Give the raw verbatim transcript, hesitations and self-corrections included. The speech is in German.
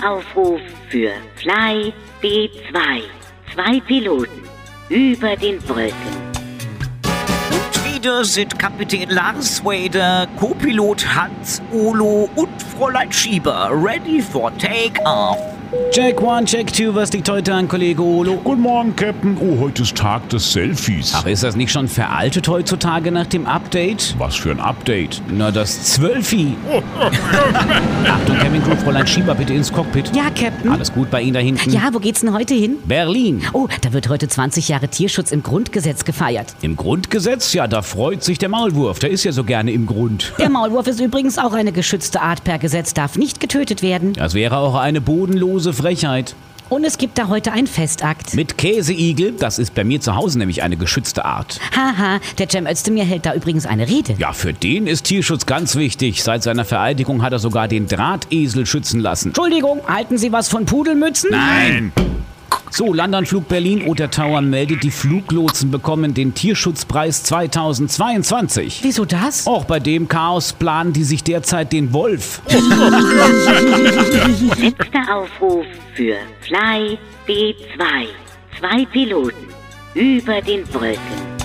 Nächster Aufruf für Fly B zwei. Zwei Piloten über den Wolken. Und wieder sind Kapitän Lars Wader, Co-Pilot Hans Olo und Fräulein Schieber ready for take-off. Check one, check two, was liegt heute an, Kollege Olo? Guten Morgen, Captain. Oh, heute ist Tag des Selfies. Ach, ist das nicht schon veraltet heutzutage nach dem Update? Was für ein Update? Na, das Zwölfi. Achtung, Cabin Crew, Fräulein Schieber, bitte ins Cockpit. Ja, Captain. Alles gut bei Ihnen da hinten? Ja, wo geht's denn heute hin? Berlin. Oh, da wird heute zwanzig Jahre Tierschutz im Grundgesetz gefeiert. Im Grundgesetz? Ja, da freut sich der Maulwurf. Der ist ja so gerne im Grund. Der Maulwurf ist übrigens auch eine geschützte Art. Per Gesetz darf nicht getötet werden. Das wäre auch eine bodenlose Frechheit. Und es gibt da heute einen Festakt. Mit Käseigel, das ist bei mir zu Hause nämlich eine geschützte Art. Haha, der Cem Özdemir hält da übrigens eine Rede. Ja, für den ist Tierschutz ganz wichtig. Seit seiner Vereidigung hat er sogar den Drahtesel schützen lassen. Entschuldigung, halten Sie was von Pudelmützen? Nein! So, Landanflug Berlin Otter Tower meldet, die Fluglotsen bekommen den Tierschutzpreis zweitausendzweiundzwanzig. Wieso das? Auch bei dem Chaos planen die sich derzeit den Wolf. Nächster Aufruf für Fly B zwei. Zwei Piloten über den Wolken.